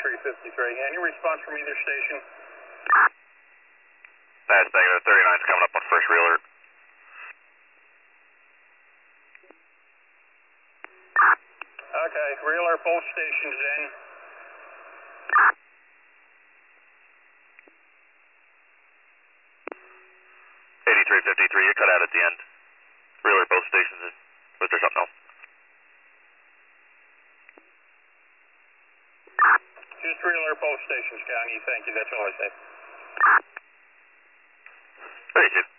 8353. Any response from either station? That's negative. 39's coming up on first reeler. Okay, reeler both stations in. You cut out at the end. Reeler both stations in. Was there something else? Just reeler both stations, County. Thank you. That's all I say. Very good.